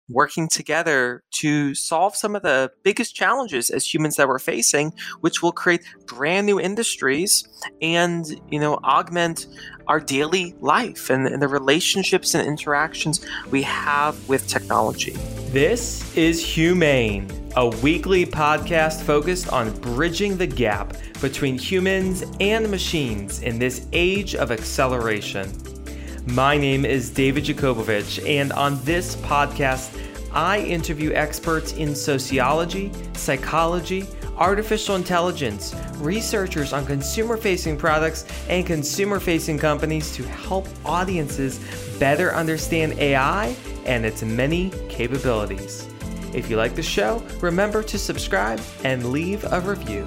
working together to solve some of the biggest challenges as humans that we're facing, which will create brand new industries and, augment our daily life and the relationships and interactions we have with technology. This is Humane, a weekly podcast focused on bridging the gap between humans and machines in this age of acceleration. My name is David Jakobovich, and on this podcast, I interview experts in sociology, psychology, artificial intelligence, researchers on consumer-facing products, and consumer-facing companies to help audiences better understand AI and its many capabilities. If you like the show, remember to subscribe and leave a review.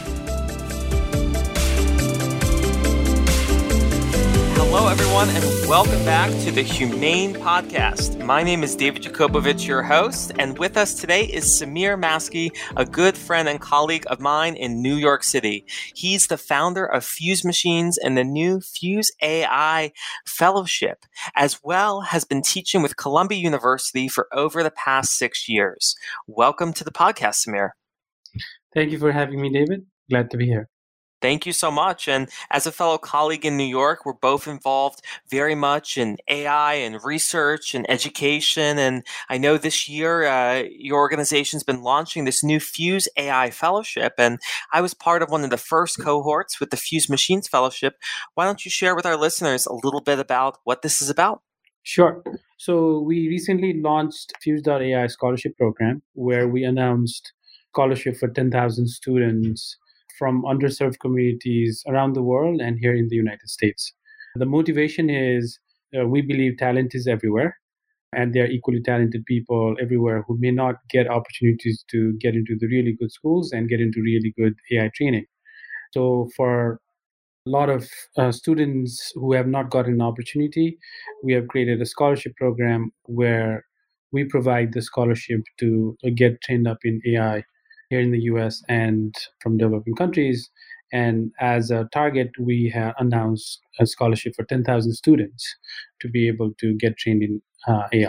Hello, everyone, and welcome back to the Humane Podcast. My name is David Jakobovich, your host, and with us today is Samir Maski, a good friend and colleague of mine in New York City. He's the founder of Fuse Machines and the new Fuse AI Fellowship, as well has been teaching with Columbia University for over the past 6 years. Welcome to the podcast, Samir. Thank you for having me, David. Glad to be here. Thank you so much. And as a fellow colleague in New York, we're both involved very much in AI and research and education. And I know this year your organization's been launching this new Fuse AI Fellowship. And I was part of one of the first cohorts with the Fuse Machines Fellowship. Why don't you share with our listeners a little bit about what this is about? Sure. So we recently launched Fuse.ai Scholarship Program, where we announced scholarship for 10,000 students from underserved communities around the world and here in the United States. The motivation is we believe talent is everywhere, and there are equally talented people everywhere who may not get opportunities to get into the really good schools and get into really good AI training. So for a lot of students who have not gotten an opportunity, we have created a scholarship program where we provide the scholarship to get trained up in AI here in the US and from developing countries. And as a target, we have announced a scholarship for 10,000 students to be able to get trained in AI.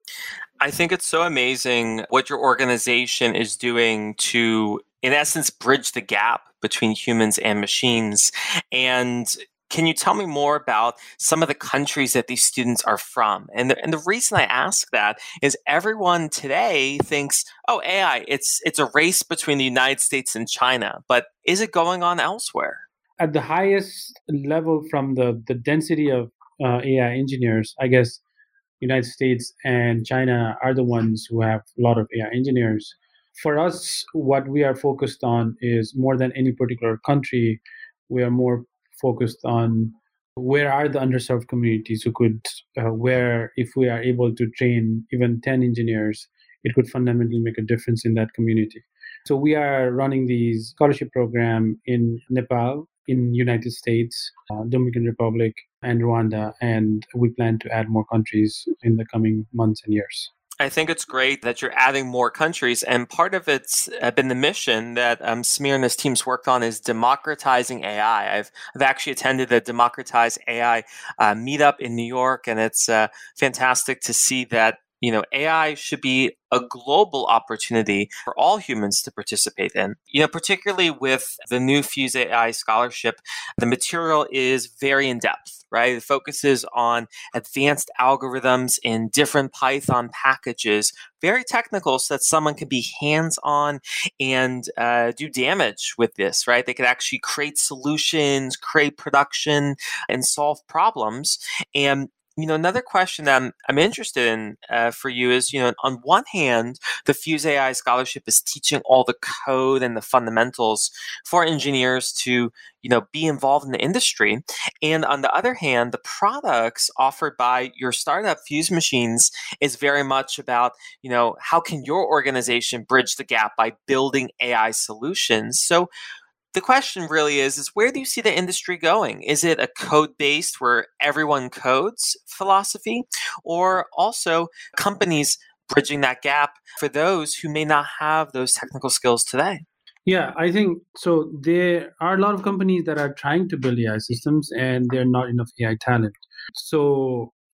I think it's so amazing what your organization is doing to, in essence, bridge the gap between humans and machines. And can you tell me more about some of the countries that these students are from? And the reason I ask that is everyone today thinks, oh, AI, it's a race between the United States and China. But is it going on elsewhere? At the highest level from the density of AI engineers, I guess United States and China are the ones who have a lot of AI engineers. For us, what we are focused on is more than any particular country, we are more focused on where are the underserved communities who could, where if we are able to train even 10 engineers, it could fundamentally make a difference in that community. So we are running these scholarship program in Nepal, in United States, Dominican Republic, and Rwanda, and we plan to add more countries in the coming months and years. I think it's great that you're adding more countries, and part of it's been the mission that Samir and his team's worked on is democratizing AI. I've actually attended the Democratize AI meetup in New York, and it's fantastic to see that AI should be a global opportunity for all humans to participate in. Particularly with the new Fuse AI scholarship, the material is very in depth, right? It focuses on advanced algorithms in different Python packages, very technical, so that someone can be hands-on and do damage with this, right? They could actually create solutions, create production, and solve problems. And another question that I'm interested in for you is, on one hand, the Fuse AI Scholarship is teaching all the code and the fundamentals for engineers to, be involved in the industry. And on the other hand, the products offered by your startup, Fuse Machines, is very much about, how can your organization bridge the gap by building AI solutions? So the question really is where do you see the industry going? Is it a code-based where everyone codes philosophy, or also companies bridging that gap for those who may not have those technical skills today? Yeah, I think so. There are a lot of companies that are trying to build AI systems and there are not enough AI talent. So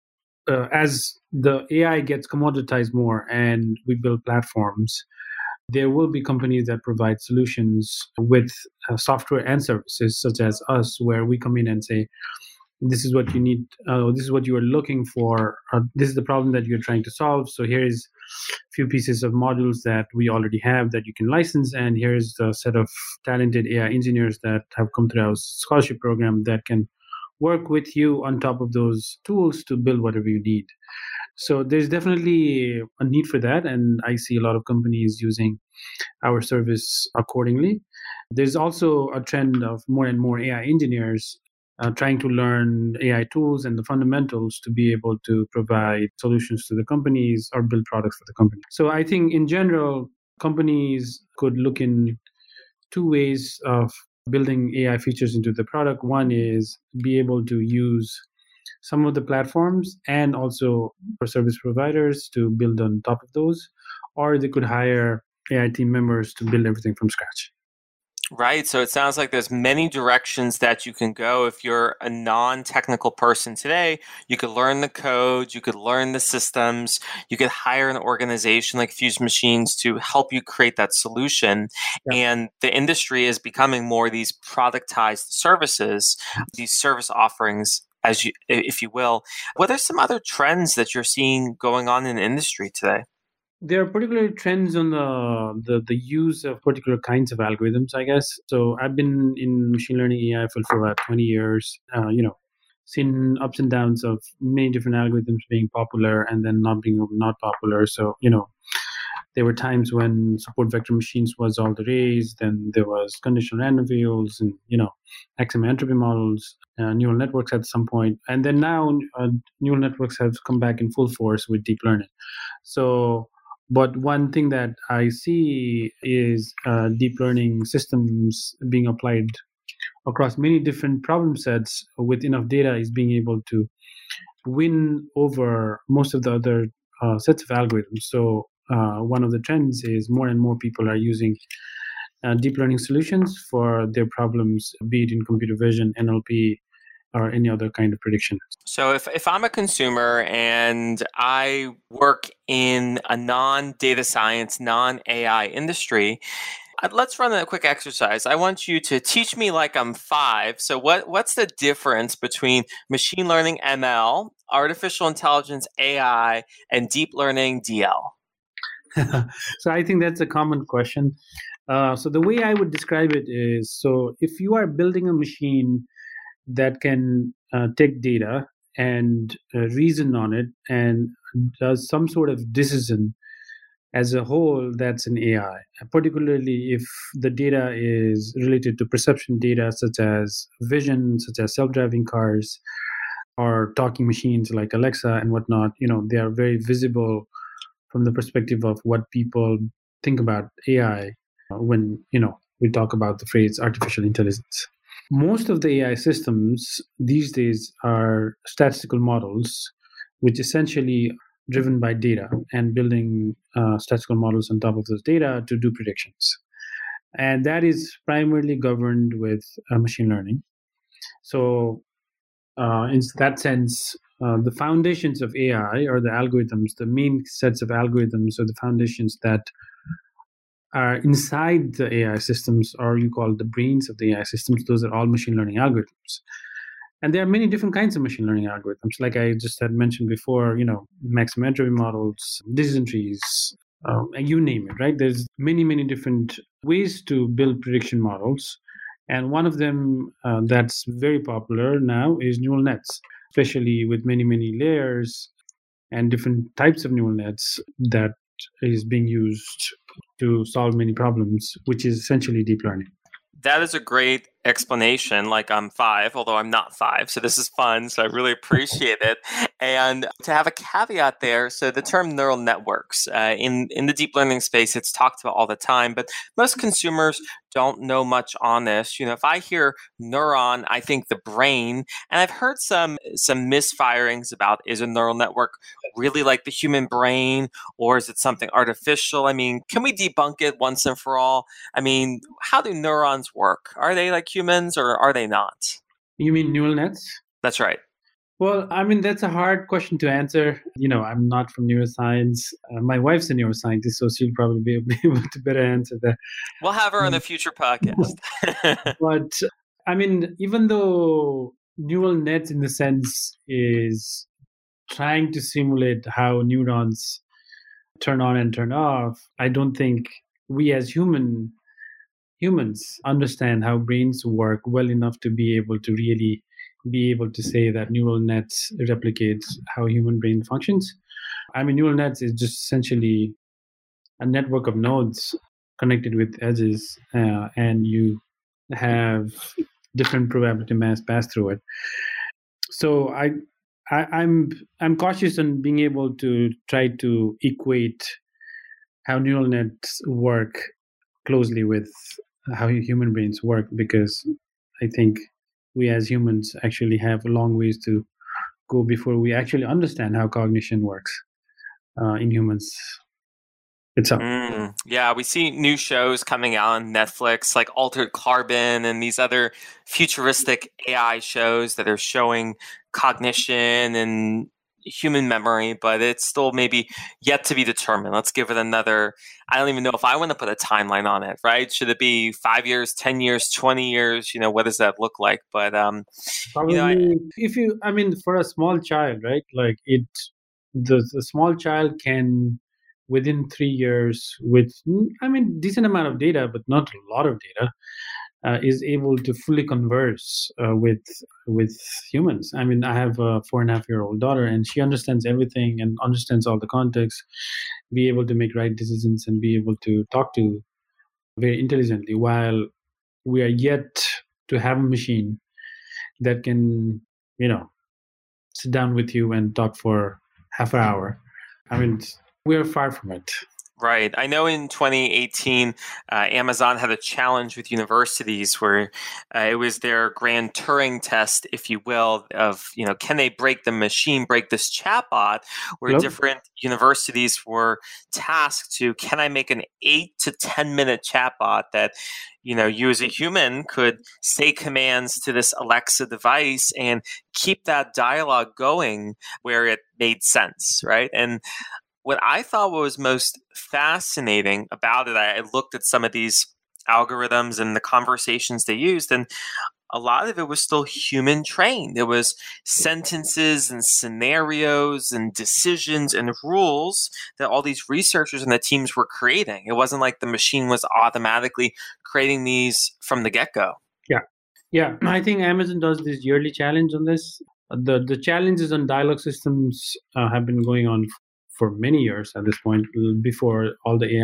as the AI gets commoditized more and we build platforms, there will be companies that provide solutions with software and services, such as us, where we come in and say, this is what you need, this is what you are looking for, this is the problem that you're trying to solve. So here is a few pieces of modules that we already have that you can license, and here's the set of talented AI engineers that have come through our scholarship program that can work with you on top of those tools to build whatever you need. So there's definitely a need for that, and I see a lot of companies using our service accordingly. There's also a trend of more and more AI engineers trying to learn AI tools and the fundamentals to be able to provide solutions to the companies or build products for the company. So I think in general, companies could look in two ways of building AI features into the product. One is be able to use some of the platforms and also for service providers to build on top of those, or they could hire AI team members to build everything from scratch. Right. So it sounds like there's many directions that you can go. If you're a non-technical person today, you could learn the code, you could learn the systems, you could hire an organization like Fuse Machines to help you create that solution. Yeah. And the industry is becoming more these productized services, these service offerings, as you, if you will. What are some other trends that you're seeing going on in the industry today? There are particular trends on the use of particular kinds of algorithms, I guess. So I've been in machine learning AI for about 20 years, seen ups and downs of many different algorithms being popular and then not popular. So, there were times when support vector machines was all the rage. Then there was conditional random fields and, XML entropy models, neural networks at some point. And then now neural networks have come back in full force with deep learning. So, but one thing that I see is deep learning systems being applied across many different problem sets with enough data is being able to win over most of the other sets of algorithms. So one of the trends is more and more people are using deep learning solutions for their problems, be it in computer vision, NLP, or any other kind of prediction. So if I'm a consumer and I work in a non-data science, non-AI industry, let's run a quick exercise. I want you to teach me like I'm 5. So what's the difference between machine learning ML, artificial intelligence AI, and deep learning DL? So I think that's a common question. So the way I would describe it is, so if you are building a machine that can take data and reason on it and does some sort of decision as a whole, that's an AI, particularly if the data is related to perception data such as vision, such as self-driving cars or talking machines like Alexa and whatnot. They are very visible from the perspective of what people think about AI when, we talk about the phrase artificial intelligence. Most of the AI systems these days are statistical models, which essentially driven by data and building statistical models on top of those data to do predictions. And that is primarily governed with machine learning. So in that sense, the foundations of AI or the algorithms, the main sets of algorithms or the foundations that are inside the AI systems, or you call the brains of the AI systems, those are all machine learning algorithms. And there are many different kinds of machine learning algorithms. Like I just had mentioned before, maximum entropy models, decision trees, you name it, right? There's many, many different ways to build prediction models. And one of them that's very popular now is neural nets, especially with many, many layers and different types of neural nets that is being used to solve many problems, which is essentially deep learning. That is a great explanation. Like I'm 5, although I'm not 5. So this is fun. So I really appreciate it. And to have a caveat there, so the term neural networks in the deep learning space, it's talked about all the time, but most consumers don't know much on this. If I hear neuron, I think the brain, and I've heard some misfirings about, is a neural network really like the human brain, or is it something artificial? I mean, can we debunk it once and for all? I mean, how do neurons work? Are they like humans or are they not? You mean neural nets? That's right. Well, I mean, that's a hard question to answer. I'm not from neuroscience. My wife's a neuroscientist, so she'll probably be able to better answer that. We'll have her on a future podcast. But I mean, even though neural nets, in the sense, is trying to simulate how neurons turn on and turn off, I don't think we as humans understand how brains work well enough to be able to really be able to say that neural nets replicates how human brain functions. I mean, neural nets is just essentially a network of nodes connected with edges, and you have different probability mass pass through it. So I'm cautious on being able to try to equate how neural nets work closely with how human brains work, because I think we as humans actually have a long ways to go before we actually understand how cognition works in humans itself. Yeah, we see new shows coming out on Netflix, like Altered Carbon and these other futuristic AI shows that are showing cognition and human memory, but it's still maybe yet to be determined. Let's give it another. I don't even know if I want to put a timeline on it, right? Should it be 5 years, 10 years, 20 years? What does that look like? But, Probably, I mean, for a small child, right? Like the small child can, within 3 years, with, I mean, decent amount of data, but not a lot of data, is able to fully converse with humans. I mean, I have a 4.5-year-old daughter, and she understands everything and understands all the context, be able to make right decisions, and be able to talk to very intelligently. While we are yet to have a machine that can, sit down with you and talk for half an hour. I mean, we are far from it. Right. I know in 2018, Amazon had a challenge with universities where it was their grand Turing test, if you will, of, can they break this chatbot, where different universities were tasked to, can I make an 8 to 10 minute chatbot that, you as a human could say commands to this Alexa device and keep that dialogue going where it made sense, right? And what I thought was most fascinating about it, I looked at some of these algorithms and the conversations they used, and a lot of it was still human trained. There was sentences and scenarios and decisions and rules that all these researchers and the teams were creating. It wasn't like the machine was automatically creating these from the get-go. Yeah. I think Amazon does this yearly challenge on this. The challenges on dialogue systems have been going on for many years at this point, before all the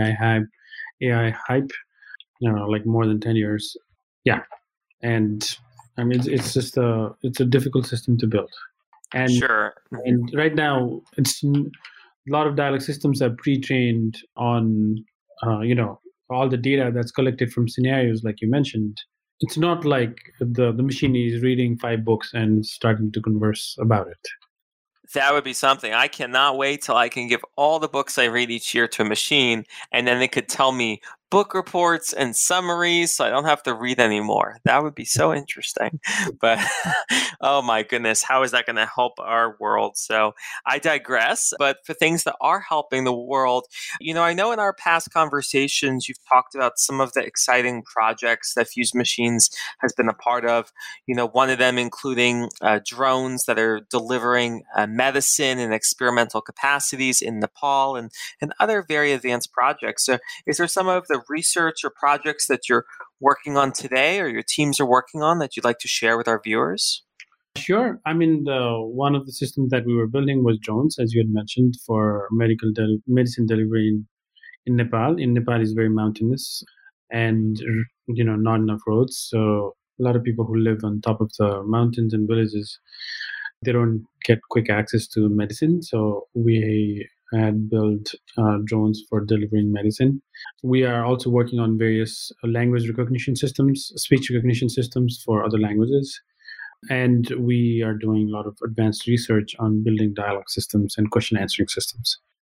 AI hype, like more than 10 years. Yeah. And I mean, it's a difficult system to build. And, sure. And right now, a lot of dialogue systems are pre-trained on, all the data that's collected from scenarios, like you mentioned. It's not like the machine is reading 5 books and starting to converse about it. That would be something. I cannot wait till I can give all the books I read each year to a machine, and then it could tell me book reports and summaries, so I don't have to read anymore. That would be so interesting. But oh my goodness, how is that going to help our world? So I digress. But for things that are helping the world, I know in our past conversations you've talked about some of the exciting projects that Fuse Machines has been a part of. One of them including drones that are delivering medicine in experimental capacities in Nepal, and other very advanced projects. So is there some of the research or projects that you're working on today, or your teams are working on, that you'd like to share with our viewers? Sure. I mean, one of the systems that we were building was drones, as you had mentioned, for medicine delivery in Nepal. In Nepal is very mountainous and, not enough roads. So a lot of people who live on top of the mountains and villages, they don't get quick access to medicine. So we had built drones for delivering medicine. We are also working on various language recognition systems, speech recognition systems for other languages. And we are doing a lot of advanced research on building dialogue systems and question answering systems.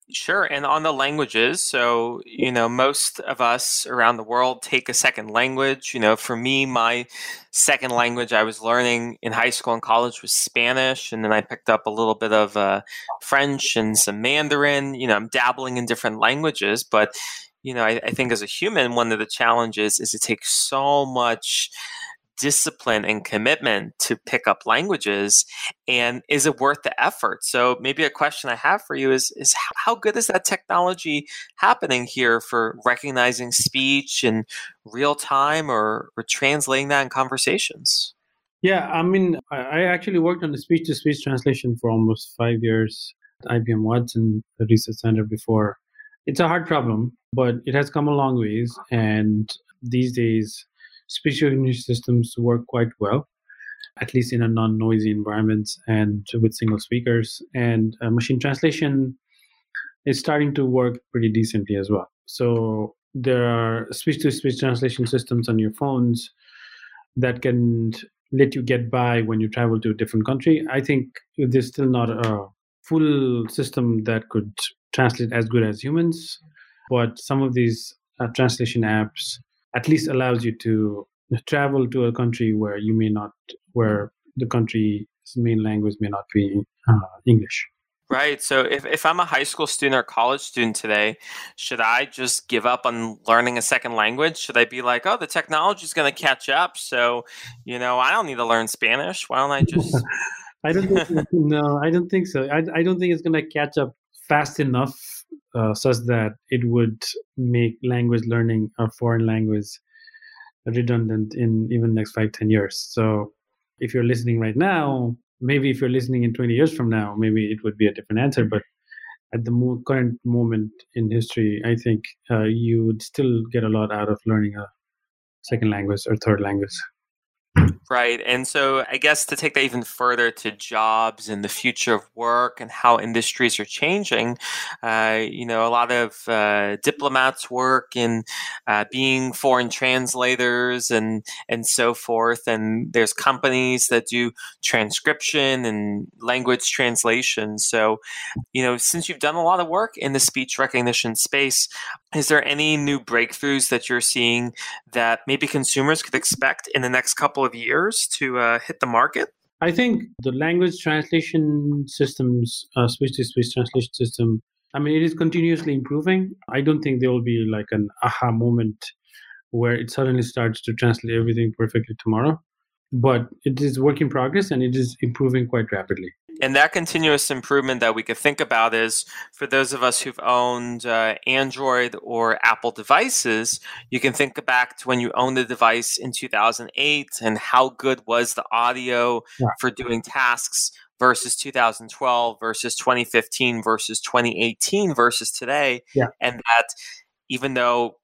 Sure. And on the languages, so, most of us around the world take a second language. For me, my second language I was learning in high school and college was Spanish. And then I picked up a little bit of French and some Mandarin. I'm dabbling in different languages. But, I think as a human, one of the challenges is it takes so much discipline and commitment to pick up languages, and is it worth the effort? So maybe a question I have for you is how good is that technology happening here for recognizing speech in real time, or translating that in conversations? Yeah, I mean, I actually worked on the speech-to-speech translation for almost 5 years at IBM Watson Research Center before. It's a hard problem, but it has come a long ways. And these days, speech recognition systems work quite well, at least in a non-noisy environments and with single speakers. And machine translation is starting to work pretty decently as well. So there are speech-to-speech translation systems on your phones that can let you get by when you travel to a different country. I think there's still not a full system that could translate as good as humans, but some of these translation apps at least allows you to travel to a country where the country's main language may not be English. Right. So if I'm a high school student or college student today, should I just give up on learning a second language? Should I be like, oh, the technology is going to catch up, so, I don't need to learn Spanish. Why don't I just... I don't think, no, I don't think so. I don't think it's going to catch up fast enough such that it would make language learning a foreign language redundant in even next 5-10 years. So if you're listening right now, maybe if you're listening in 20 years from now, maybe it would be a different answer. But at the current moment in history, I think you would still get a lot out of learning a second language or third language. Right. And so I guess to take that even further to jobs and the future of work and how industries are changing, a lot of diplomats work in being foreign translators and so forth. And there's companies that do transcription and language translation. So, since you've done a lot of work in the speech recognition space, is there any new breakthroughs that you're seeing that maybe consumers could expect in the next couple of years to hit the market? I think the language translation systems, speech-to-speech translation system, I mean, it is continuously improving. I don't think there will be like an aha moment where it suddenly starts to translate everything perfectly tomorrow. But it is work in progress and it is improving quite rapidly. And that continuous improvement that we could think about is for those of us who've owned Android or Apple devices, you can think back to when you owned the device in 2008 and how good was the audio for doing tasks versus 2012 versus 2015 versus 2018 versus today. Yeah. And that even though,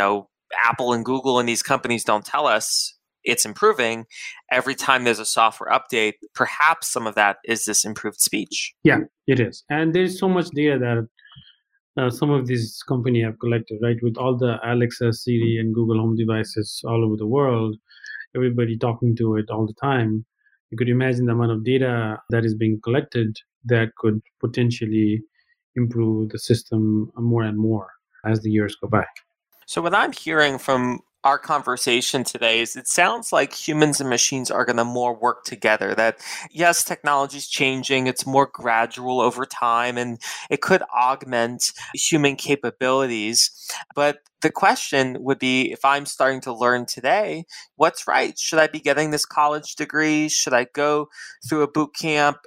Apple and Google and these companies don't tell us it's improving, every time there's a software update, perhaps some of that is this improved speech. Yeah, it is. And there's so much data that some of these companies have collected, right? With all the Alexa, Siri, and Google Home devices all over the world, everybody talking to it all the time. You could imagine the amount of data that is being collected that could potentially improve the system more and more as the years go by. So what I'm hearing from our conversation today is it sounds like humans and machines are going to more work together. That yes, technology is changing. It's more gradual over time and it could augment human capabilities. But the question would be, if I'm starting to learn today, what's right? Should I be getting this college degree? Should I go through a boot camp?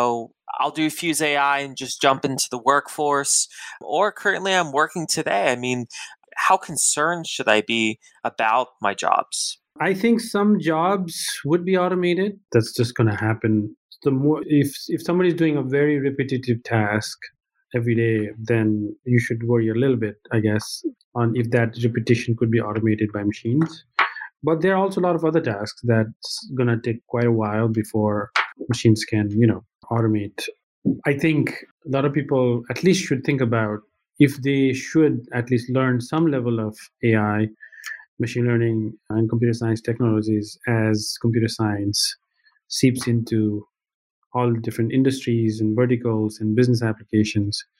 I'll do Fuse AI and just jump into the workforce. Or currently I'm working today. I mean, how concerned should I be about my jobs? I think some jobs would be automated. That's just going to happen. The more, if somebody's doing a very repetitive task every day, then you should worry a little bit, I guess, on if that repetition could be automated by machines. But there are also a lot of other tasks that's going to take quite a while before machines can, automate. I think a lot of people at least should think about if they should at least learn some level of AI, machine learning, and computer science technologies as computer science seeps into all different industries and verticals and business applications.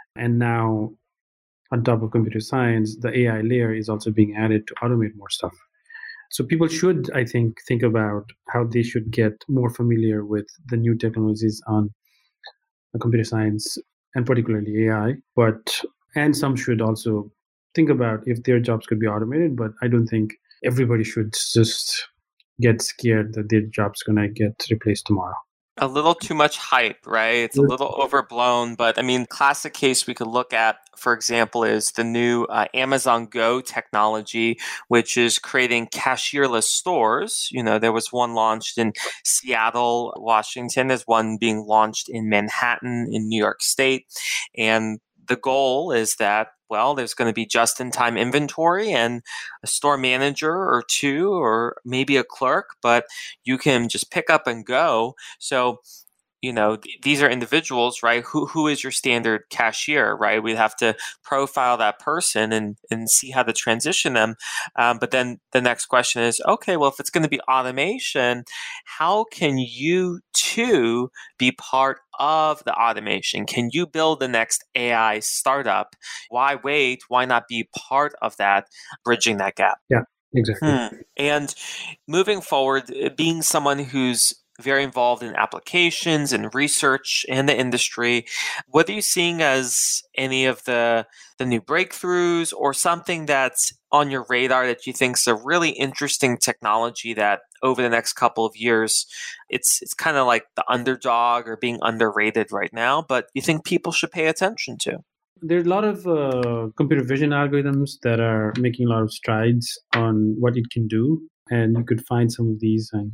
And now, on top of computer science, the AI layer is also being added to automate more stuff. So people should, I think about how they should get more familiar with the new technologies on computer science and particularly AI. And some should also think about if their jobs could be automated. But I don't think everybody should just get scared that their job's going to get replaced tomorrow. A little too much hype, right? It's a little overblown, but I mean, classic case we could look at, for example, is the new Amazon Go technology, which is creating cashierless stores. There was one launched in Seattle, Washington. There's one being launched in Manhattan in New York State. And the goal is that, well, there's going to be just-in-time inventory and a store manager or two, or maybe a clerk, but you can just pick up and go. So, these are individuals, right? Who is your standard cashier, right? We'd have to profile that person and see how to transition them. But then the next question is, okay, well, if it's going to be automation, how can you too be part of the automation? Can you build the next AI startup? Why wait? Why not be part of that, bridging that gap? Yeah, exactly. And moving forward, being someone who's very involved in applications and research and the industry, what are you seeing as any of the new breakthroughs or something that's on your radar that you think is a really interesting technology that over the next couple of years, it's kind of like the underdog or being underrated right now, but you think people should pay attention to? There's a lot of computer vision algorithms that are making a lot of strides on what it can do. And you could find some of these on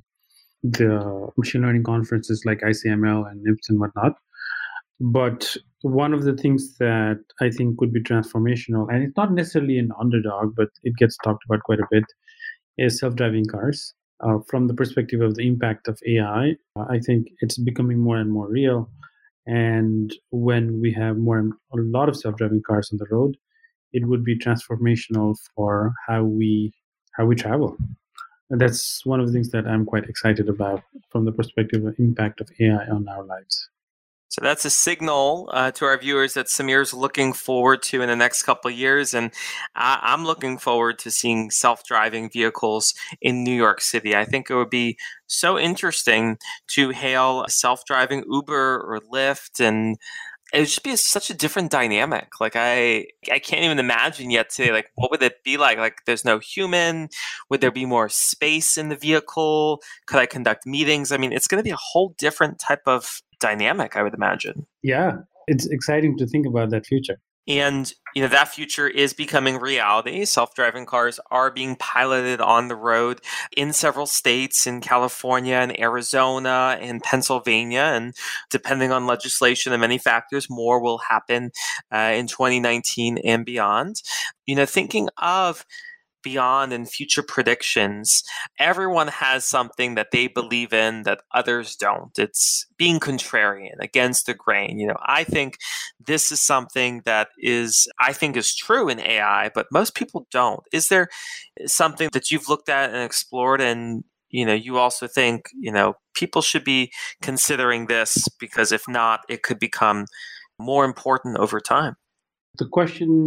the machine learning conferences like ICML and NIPS and whatnot. But one of the things that I think could be transformational, and it's not necessarily an underdog, but it gets talked about quite a bit, is self-driving cars. From the perspective of the impact of AI, I think it's becoming more and more real. And when we have a lot of self-driving cars on the road, it would be transformational for how we travel. And that's one of the things that I'm quite excited about from the perspective of impact of AI on our lives. So that's a signal to our viewers that Sameer's looking forward to in the next couple of years. And I'm looking forward to seeing self-driving vehicles in New York City. I think it would be so interesting to hail a self-driving Uber or Lyft, and it would just be such a different dynamic. Like I can't even imagine yet today, like what would it be like? Like there's no human. Would there be more space in the vehicle? Could I conduct meetings? I mean, it's going to be a whole different type of dynamic, I would imagine. Yeah, it's exciting to think about that future. And that future is becoming reality. Self-driving cars are being piloted on the road in several states, in California and Arizona and Pennsylvania. And depending on legislation and many factors, more will happen in 2019 and beyond. Thinking of beyond and future predictions, everyone has something that they believe in that others don't. It's being contrarian, against the grain. I think this is something that is true in AI, but most people don't. Is there something that you've looked at and explored and you also think, people should be considering this, because if not, it could become more important over time? The question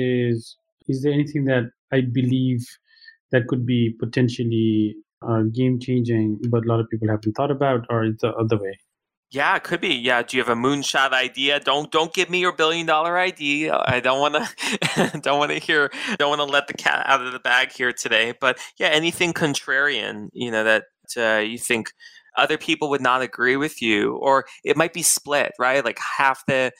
is there anything that I believe that could be potentially game-changing, but a lot of people haven't thought about, or it's the other way? Yeah, it could be. Yeah. Do you have a moonshot idea? Don't give me your $1 billion idea. I don't want to don't want to let the cat out of the bag here today. But yeah, anything contrarian, that you think other people would not agree with you, or it might be split, right? Like half the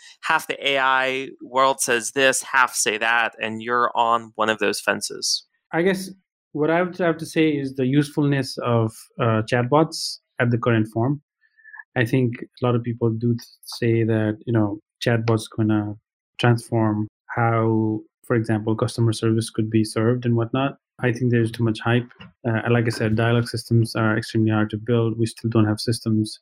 AI world says this, half say that, and you're on one of those fences. I guess what I would have to say is the usefulness of chatbots at the current form. I think a lot of people do say that chatbots gonna transform how, for example, customer service could be served and whatnot. I think there's too much hype. Like I said, dialogue systems are extremely hard to build. We still don't have systems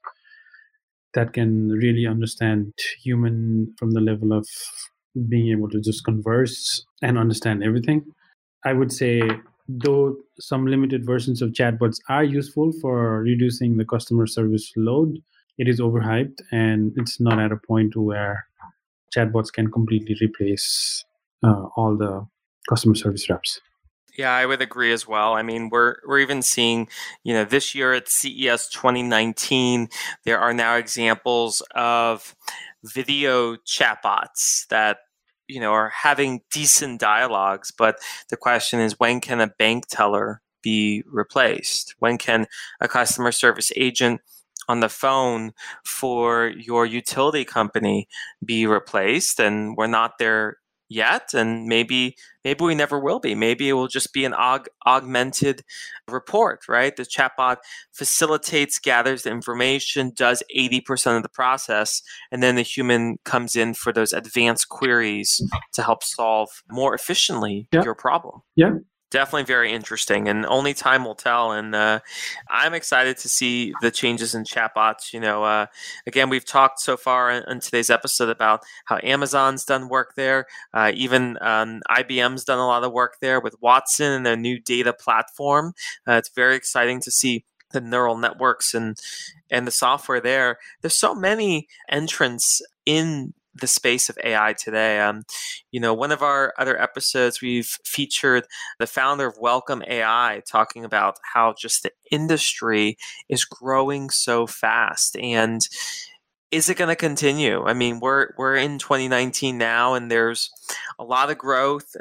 that can really understand human from the level of being able to just converse and understand everything. I would say, though some limited versions of chatbots are useful for reducing the customer service load, it is overhyped and it's not at a point where chatbots can completely replace all the customer service reps. Yeah, I would agree as well. I mean, we're even seeing, this year at CES 2019, there are now examples of video chatbots that are having decent dialogues, but the question is, when can a bank teller be replaced? When can a customer service agent on the phone for your utility company be replaced? And we're not there yet, and maybe we never will be. Maybe it will just be an augmented report, right? The chatbot facilitates, gathers the information, does 80% of the process, and then the human comes in for those advanced queries to help solve more efficiently your problem. Yeah. Definitely very interesting, and only time will tell. And I'm excited to see the changes in chatbots. Again, we've talked so far in today's episode about how Amazon's done work there. Even IBM's done a lot of work there with Watson and their new data platform. It's very exciting to see the neural networks and the software there. There's so many entrants in the space of AI today. One of our other episodes, we've featured the founder of Welcome AI talking about how just the industry is growing so fast. And is it going to continue? I mean, we're in 2019 now, and there's a lot of growth.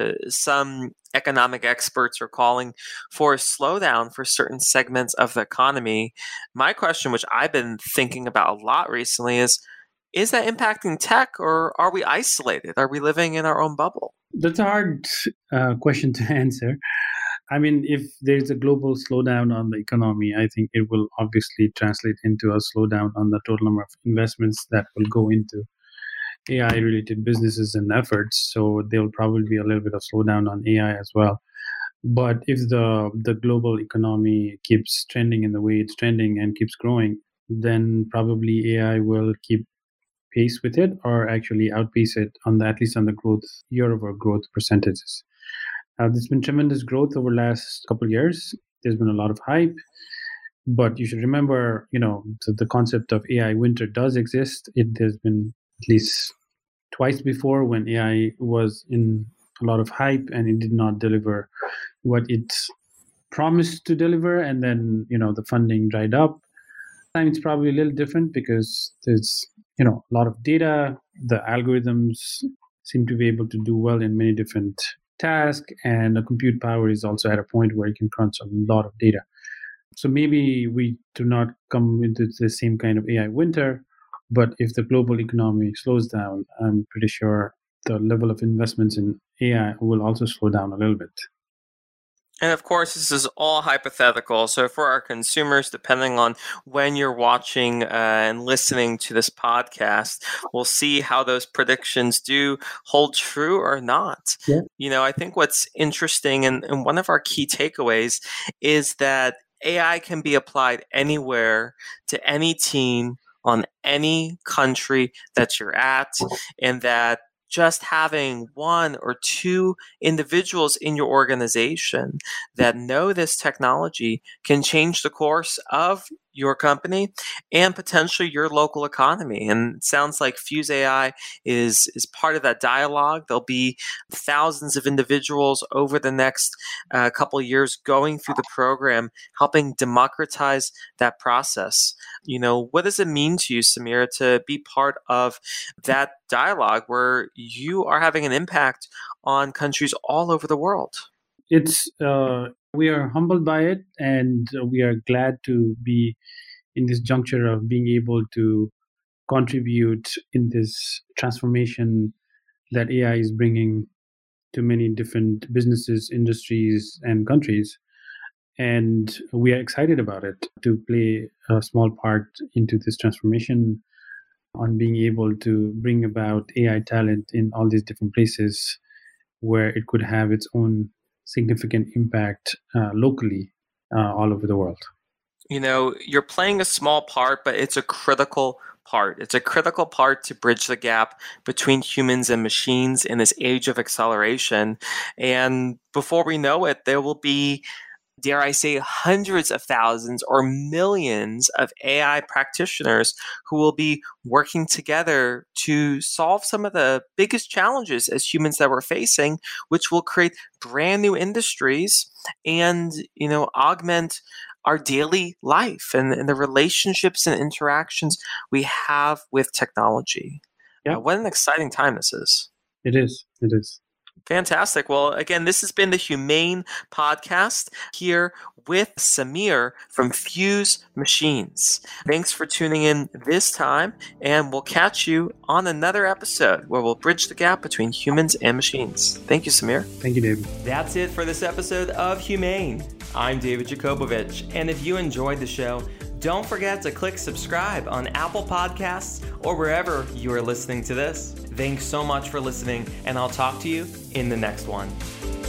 Some economic experts are calling for a slowdown for certain segments of the economy. My question, which I've been thinking about a lot recently, is that impacting tech, or are we isolated? Are we living in our own bubble? That's a hard question to answer. I mean, if there's a global slowdown on the economy, I think it will obviously translate into a slowdown on the total number of investments that will go into AI-related businesses and efforts. So there'll probably be a little bit of slowdown on AI as well. But if the global economy keeps trending in the way it's trending and keeps growing, then probably AI will keep pace with it, or actually outpace it at least on the growth year-over growth percentages. There's been tremendous growth over the last couple of years. There's been a lot of hype, but you should remember, the concept of AI winter does exist. There's been at least twice before when AI was in a lot of hype and it did not deliver what it promised to deliver, and then the funding dried up. It's probably a little different because there's a lot of data. The algorithms seem to be able to do well in many different tasks, and the compute power is also at a point where it can crunch a lot of data. So maybe we do not come into the same kind of AI winter, but if the global economy slows down, I'm pretty sure the level of investments in AI will also slow down a little bit. And of course, this is all hypothetical. So for our consumers, depending on when you're watching and listening to this podcast, we'll see how those predictions do hold true or not. Yeah. I think what's interesting and one of our key takeaways is that AI can be applied anywhere to any team on any country that you're at, and that just having one or two individuals in your organization that know this technology can change the course of your company and potentially your local economy. And it sounds like Fuse AI is part of that dialogue. There'll be thousands of individuals over the next couple of years going through the program, helping democratize that process. What does it mean to you, Samir, to be part of that dialogue where you are having an impact on countries all over the world? It's we are humbled by it, and we are glad to be in this juncture of being able to contribute in this transformation that AI is bringing to many different businesses, industries, and countries. And we are excited about it, to play a small part into this transformation, on being able to bring about AI talent in all these different places where it could have its own significant impact locally all over the world. You're playing a small part, but it's a critical part. It's a critical part to bridge the gap between humans and machines in this age of acceleration. And before we know it, there will be dare I say, hundreds of thousands or millions of AI practitioners who will be working together to solve some of the biggest challenges as humans that we're facing, which will create brand new industries and, augment our daily life and the relationships and interactions we have with technology. Yeah. What an exciting time this is. It is. Fantastic. Well, again, this has been the Humane Podcast here with Samir from Fuse Machines. Thanks for tuning in this time, and we'll catch you on another episode where we'll bridge the gap between humans and machines. Thank you, Samir. Thank you, David. That's it for this episode of Humane. I'm David Jakobovich, and if you enjoyed the show, don't forget to click subscribe on Apple Podcasts or wherever you are listening to this. Thanks so much for listening, and I'll talk to you in the next one.